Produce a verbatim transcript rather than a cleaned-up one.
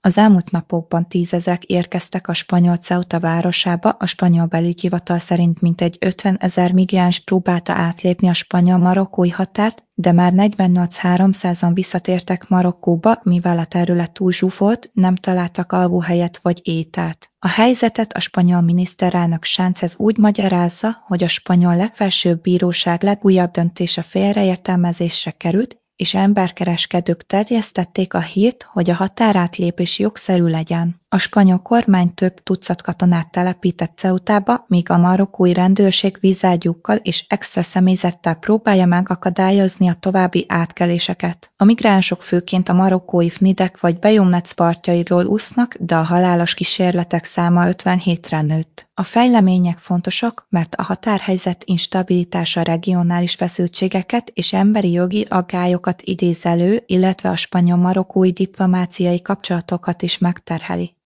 Az elmúlt napokban tízezrek érkeztek a spanyol Ceuta városába, a spanyol belügyhivatal szerint mintegy ötvenezer migráns próbálta átlépni a spanyol-marokkói határt, de már negyvennyolc-háromszázan visszatértek Marokkóba, mivel a terület túl zsúfolt, nem találtak alvóhelyet vagy ételt. A helyzetet a spanyol miniszterelnök Sánchez úgy magyarázza, hogy a spanyol legfelsőbb bíróság legújabb döntése félreértelmezésre került, és emberkereskedők terjesztették a hírt, hogy a határátlépés jogszerű legyen. A spanyol kormány több tucat katonát telepített Ceutába, míg a marokkói rendőrség vízágyúkkal és extra személyzettel próbálja megakadályozni a további átkeléseket. A migránsok főként a marokkói Fnidek vagy Bejumnec partjairól úsznak, de a halálos kísérletek száma ötvenhétre nőtt. A fejlemények fontosak, mert a határhelyzet instabilitása regionális feszültségeket és emberi jogi aggályokat idéz elő, illetve a spanyol-marokkói diplomáciai kapcsolatokat is megterheli.